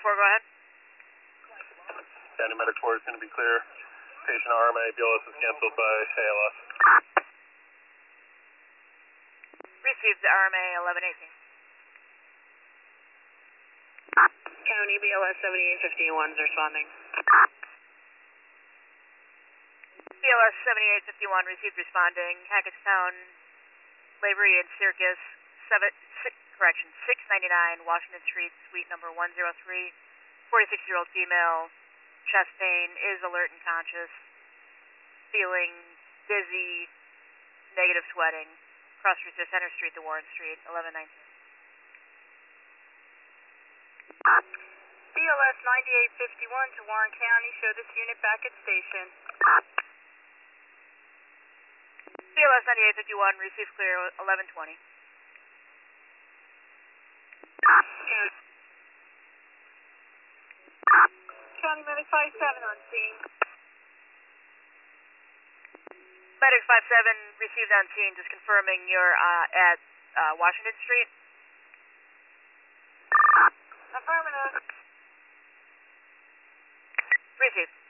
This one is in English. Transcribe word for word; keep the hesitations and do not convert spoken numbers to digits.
four, go ahead. County Medic four is going to be clear. Patient R M A, B L S is canceled by A L S. Received R M A eleven eighteen. County B L S seventy-eight fifty-one is responding. B L S seventy-eight fifty-one received responding. Hackettstown, Lavery and Circus, seven, six, correction, six ninety-nine Washington Street, suite number one oh three. forty-six-year-old female, chest pain, is alert and conscious, feeling dizzy, negative sweating. Cross streets to Center Street to Warren Street, eleven nineteen. B L S ninety-eight fifty-one to Warren County, show this unit back at station. B L S ninety-eight fifty-one, receive clear, eleven twenty. County Medic five seven on scene. Medic five seven received on scene, just confirming you're uh, at uh, Washington Street. Affirmative. Received.